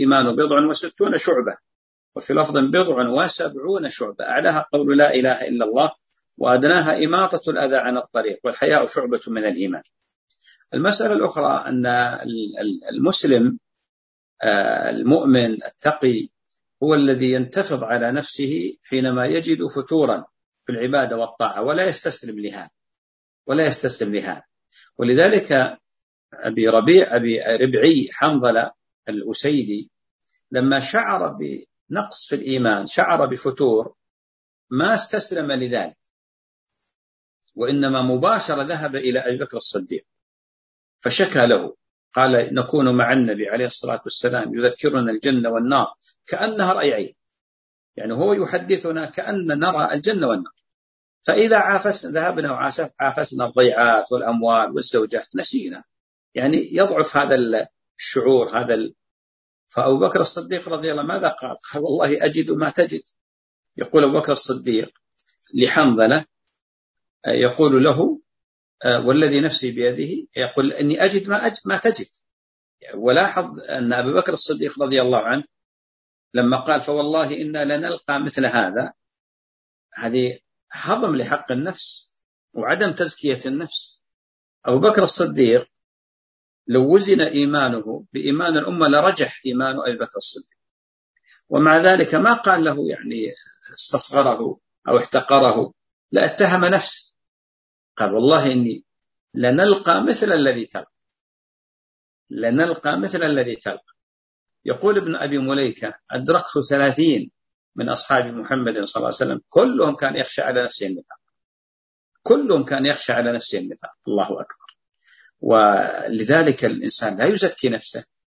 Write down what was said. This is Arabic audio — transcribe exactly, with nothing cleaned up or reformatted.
الإيمان بضع وستون شعبة، وفي لفظ بضع وسبعون شعبة، أعلاها قول لا إله إلا الله، وأدناها إماطة الأذى عن الطريق، والحياء شعبة من الإيمان. المسألة الأخرى أن المسلم المؤمن التقي هو الذي ينتفض على نفسه حينما يجد فتورا في العبادة والطاعة، ولا يستسلم لها ولا يستسلم لها. ولذلك أبي ربيع أبي ربعي حنظلة الأسيدي لما شعر بنقص في الإيمان، شعر بفتور، ما استسلم لذلك، وإنما مباشرة ذهب إلى أبي بكر الصديق فشكى له، قال نكون مع النبي عليه الصلاة والسلام يذكرنا الجنة والنار كأنها رأي عين، يعني هو يحدثنا كأن نرى الجنة والنار، فإذا عافسنا ذهبنا وعافسنا الضيعات والأموال والزوجات نسينا، يعني يضعف هذا الشعور هذا ال... فأبو بكر الصديق رضي الله ماذا قال؟ قال والله أجد ما تجد. يقول أبو بكر الصديق لحنظلة، يقول له والذي نفسي بيده، يقول إني أجد ما, أجد ما تجد. ولاحظ أن أبو بكر الصديق رضي الله عنه لما قال فوالله إنا لنلقى مثل هذا، هذه هضم لحق النفس وعدم تزكية النفس. أبو بكر الصديق لو وزن إيمانه بإيمان الأمة لرجح إيمان أبي بكر الصديق، ومع ذلك ما قال له يعني استصغره أو احتقره، لا، اتهم نفسه، قال والله إني لنلقى مثل الذي تلقى لنلقى مثل الذي تلقى. يقول ابن أبي مليكة أدركت ثلاثين من أصحاب محمد صلى الله عليه وسلم كلهم كان يخشى على نفسه النفاق، كلهم كان يخشى على نفسه النفاق. الله أكبر. ولذلك الإنسان لا يزكي نفسه